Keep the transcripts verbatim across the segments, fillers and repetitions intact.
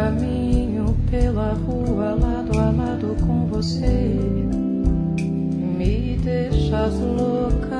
caminho pela rua lado a lado com você, me deixas louca.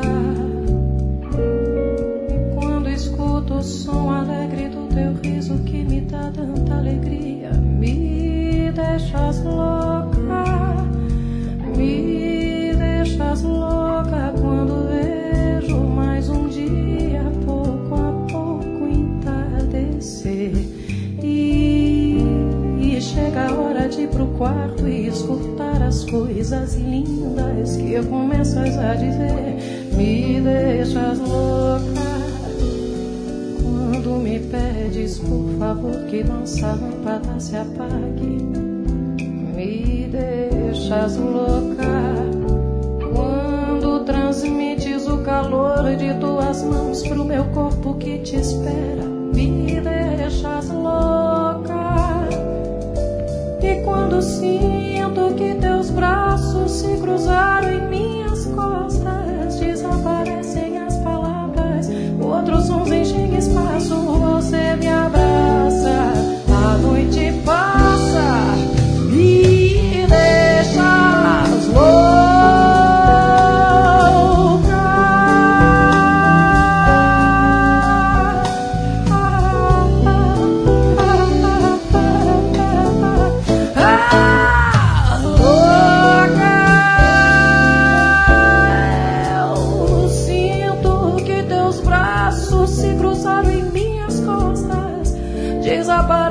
E quando escuto o som alegre do teu riso que me dá tanta alegria, me deixas louca, me deixas louca. Quando vejo mais um dia pouco a pouco entardecer e, e chega a hora de ir pro quarto e escutar as coisas lindas que começas a dizer, me deixas louca. Quando me pedes por favor que nossa lâmpada se apague, me deixas louca. Quando transmites o calor de tuas mãos pro meu corpo que te espera, me deixas louca. E quando sinto que teus braços se cruzaram em minhas costas, desaparecem as palavras, outros sons enchem espaço, você me abraça, a noite passa, me deixas louca. Se cruzaram em minhas costas, desaparecem